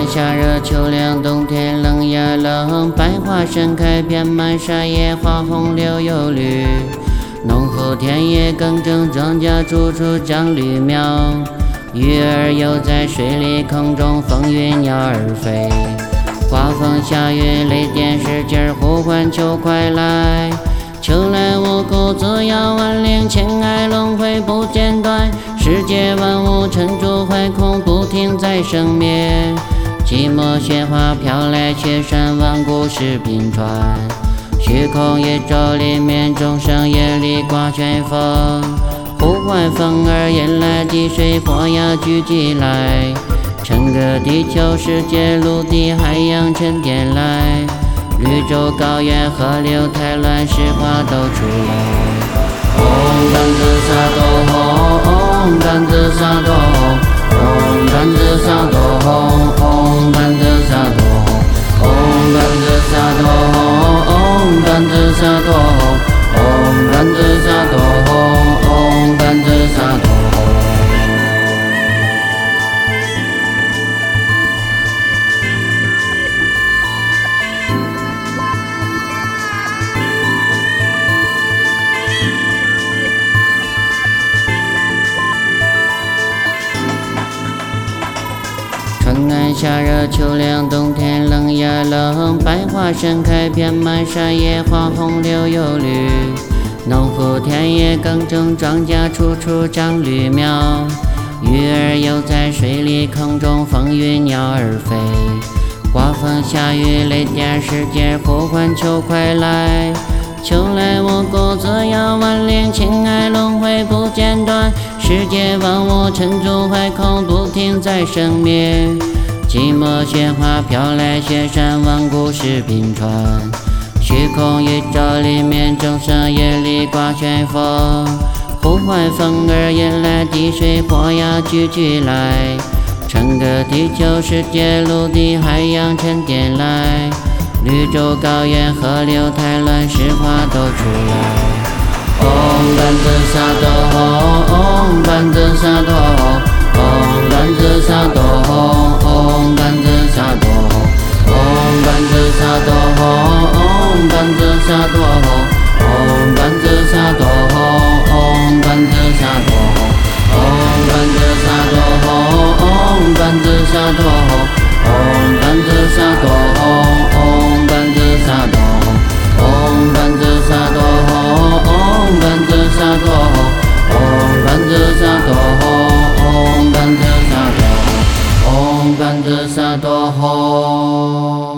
春夏热秋凉，冬天冷呀冷。百花盛开遍满山野，花红柳又绿。农夫田野耕种，庄稼处处长绿苗。鱼儿游在水里，空中风云鸟儿飞。刮风下雨雷电使劲呼唤秋快来。秋来我口子要万灵，情爱轮回不间断。世界万物沉住坏空，不停在生灭。寂寞雪花飘来，雪山万古是冰川。虚空宇宙里面，众生夜里刮旋风。呼唤风儿引来地水火呀聚集来。整个地球世界陆地海洋沉淀来。绿洲高原河流太乱，石化都出来。嗡甘孜萨埵嗡甘孜萨埵嗡甘孜萨埵嗡甘孜萨埵嗡甘孜萨埵嗡甘孜萨埵嗡甘孜萨埵嗡甘孜萨埵。春暖夏热秋凉，冬天冷呀冷。百花盛开遍满山野，花红柳又绿。农夫田野耕种，庄稼处处长绿苗。鱼儿游在水里，空中风云鸟儿飞。刮风下雨雷电使劲呼唤秋快来。秋来我国子要万灵，情爱轮回不间断。世界万物沉住坏空，不停在生灭。寂寞雪花飘来，雪山万古是冰川。虚空宇宙里面，众生夜里刮旋风。呼唤风儿引来地水火呀聚集来。整个地球世界陆地海洋沉淀来。绿洲高原河流太乱，石化都出来。嗡甘孜萨埵嗡甘孜萨埵嗡甘孜萨埵嗡甘孜萨埵嗡甘孜萨埵嗡甘孜萨埵嗡甘孜萨埵嗡甘孜萨埵嗡甘孜萨埵嗡甘孜萨埵嗡甘孜萨埵嗡甘孜萨埵嗡甘孜萨埵嗡甘孜萨埵嗡甘孜萨埵嗡甘孜萨埵嗡甘孜萨埵。